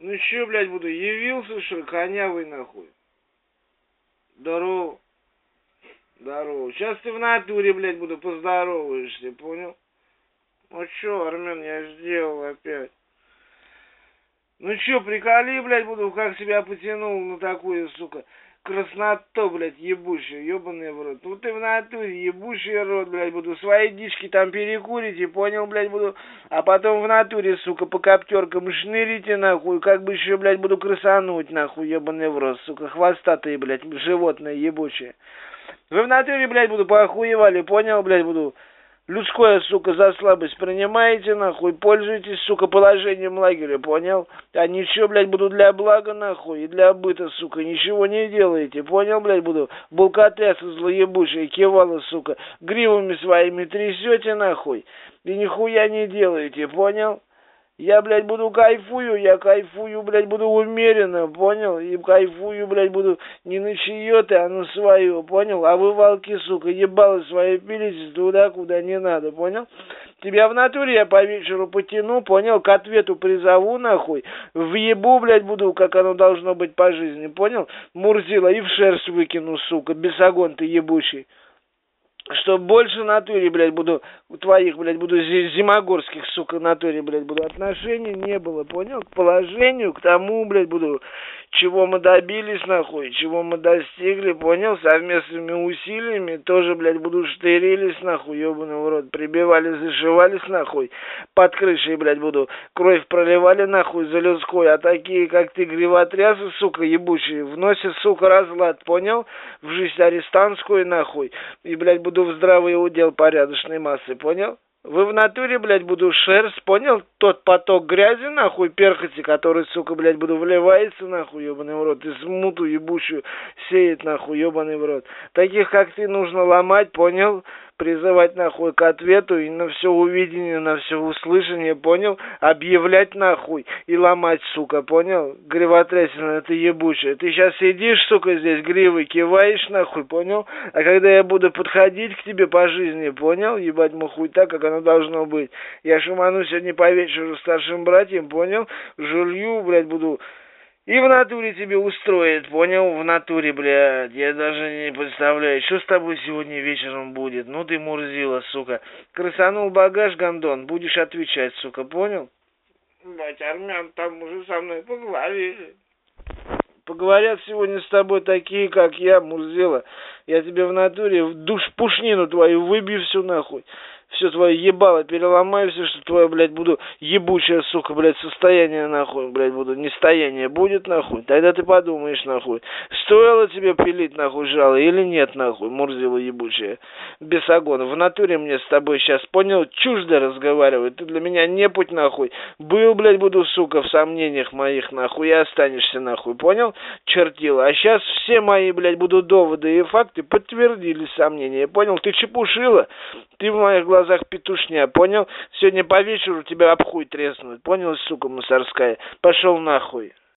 Ну чё, блядь, буду, явился, что ли, конявый, нахуй? Здорово. Здорово. Сейчас ты в натуре, блядь, буду поздороваешься, понял? Ну чё, Армен, я сделал опять. Ну чё, приколи, блядь, буду, как себя потянул на такую, сука, красноту, блядь, ебучую, ебаный в рот. Ну ты в натуре, ебучий рот, блядь, буду, свои дички там перекурите, понял, блядь, буду, а потом в натуре, сука, по коптеркам шнырите, нахуй, как бы еще, блядь, буду красануть, нахуй, ебаный в рот, сука, хвостатые, блядь, животные ебучие. Вы в натуре, блядь, буду, поохуевали, понял, блядь, буду. Людское, сука, за слабость принимаете, нахуй, пользуйтесь, сука, положением лагеря, понял? А ничего, блядь, буду для блага, нахуй, и для быта, сука, ничего не делаете, понял, блядь, буду? Булкотесы злоебучие, кивалы, сука, гривами своими трясете, нахуй, и нихуя не делаете, понял? Я, блядь, буду кайфую, блядь, буду умеренно, понял? И кайфую, блядь, буду не на чьё-то, а на своё, понял? А вы, волки, сука, ебалы свои пилитесь туда, куда не надо, понял? Тебя в натуре я по вечеру потяну, понял? К ответу призову, нахуй. Въебу, блядь, буду, как оно должно быть по жизни, понял? Мурзила, и в шерсть выкину, сука, бесогон ты ебучий. Что больше в натуре, блядь, буду, у твоих, блядь, буду зимогорских, сука, в натуре, блядь, буду, отношений не было, понял? К положению, к тому, блядь, буду, чего мы добились, нахуй, чего мы достигли, понял? Совместными усилиями тоже, блядь, буду штырились, нахуй, ебаный в рот, прибивали, зашивались, нахуй, под крышей, блядь, буду, кровь проливали, нахуй, за людской, а такие, как ты, гривотрясы, сука, ебучие, вносят, сука, разлад, понял? В жизнь арестантскую, нахуй, и, блядь, буду в здравый удел порядочной массы, понял? Вы в натуре, блядь, буду шерсть, понял? Тот поток грязи, нахуй, перхоти, который, сука, блядь, буду вливается, нахуй, ебаный в рот, и смуту ебучую сеет, нахуй, ебаный в рот. Таких, как ты, нужно ломать, понял? Призывать, нахуй, к ответу и на все увидение, на все услышание, понял? Объявлять, нахуй, и ломать, сука, понял? Гривотрясина, ты ебучая. Ты сейчас сидишь, сука, здесь, гривой киваешь, нахуй, понял? А когда я буду подходить к тебе по жизни, понял? Ебать махуй так, как оно должно быть. Я шуману сегодня по вечеру старшим братьям, понял? Жулью, блядь, буду... И в натуре тебе устроит, понял? В натуре, блядь. Я даже не представляю, что с тобой сегодня вечером будет. Ну ты мурзила, сука. Красанул багаж, гондон. Будешь отвечать, сука, понял? Блядь, Армян там уже со мной поговорили. Поговорят сегодня с тобой такие, как я, Мурзила. Я тебе в натуре в душ пушнину твою выбью всю нахуй. Все твое ебало переломаю, все, что твое, блядь, буду ебучее, сука, блядь, состояние, нахуй, блядь, буду, нестояние будет, нахуй. Тогда ты подумаешь, нахуй, стоило тебе пилить, нахуй, жало или нет, нахуй, Мурзила ебучая. Бесогон, в натуре мне с тобой сейчас, понял, чуждо разговаривать. Ты для меня не путь, нахуй. Был, блядь, буду, сука, в сомнениях моих, нахуй, и останешься, нахуй, понял? Чертила. А сейчас все мои, блядь, будут доводы и факты подтвердили сомнения, понял? Ты чепушила, ты в моих глазах петушня, понял? Сегодня по вечеру тебя об хуй треснут, понял, сука мусорская? Пошел нахуй.